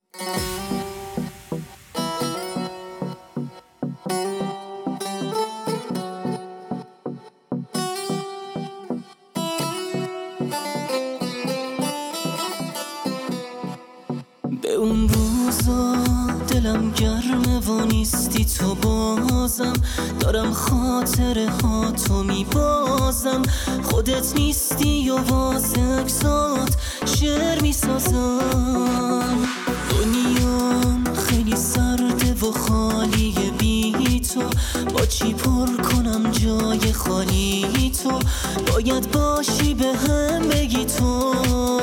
به اون روزا دلم گرمه و نیستی تو بازم، دارم خاطره ها تو میبازم. خودت نیستی و واسه اکسات شعر میسازم. دنیام خیلی سرده و خالیه بی تو، با چی پر کنم جای خالی تو؟ باید باشی به هم بگی تو.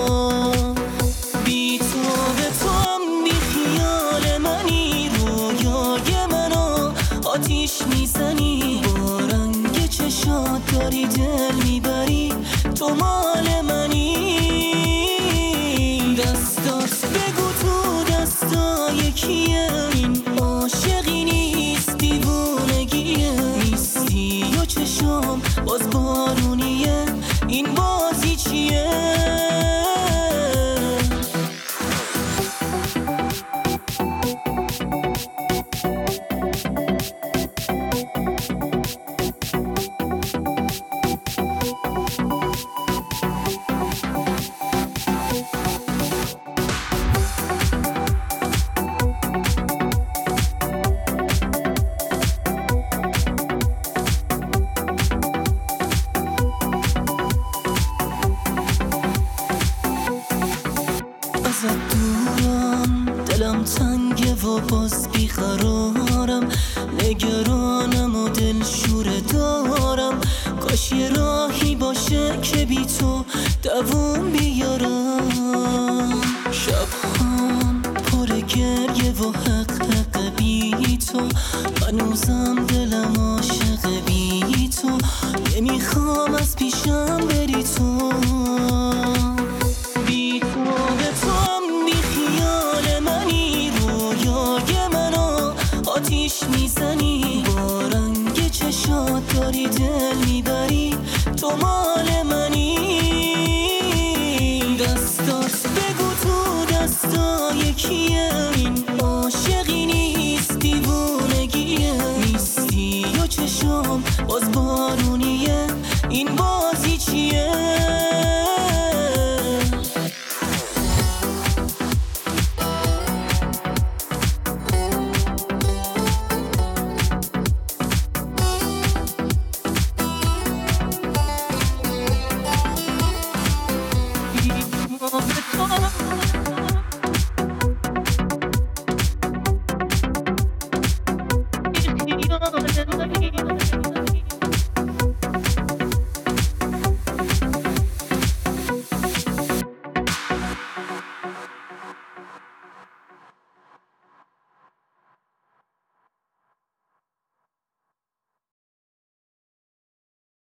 بی تو به توام بی خیال منی، رویای منو آتیش میزنی. با رنگ چشات داری دل میبری، تو مال منی. دستات بگو تو دستای کیه؟ این عاشقی نیست دیوونگیه. نیستی و چشام باز بارونیه، این بازی چیه؟ ازت دورم، دلم تنگه و باز بیقرارم. نگرانم و دلشوره دارم، کاش یه راهی باشه که بی تو دووم بیارم. شبهام پر گریه و حق بی تو، هنوزم دلم عاشق بی تو. نمیخوام از پیشم بری تو. بی تو به توام بی خیال منی، رویای منو آتیش میزنی. با رنگ چشات داری دل میبری، تو مال منی. دستات بگو تو دستای کیه؟ این عاشقی نیست دیوونگیه. نیستی و چشام باز بارونیه، این بازی چیه؟ Oh,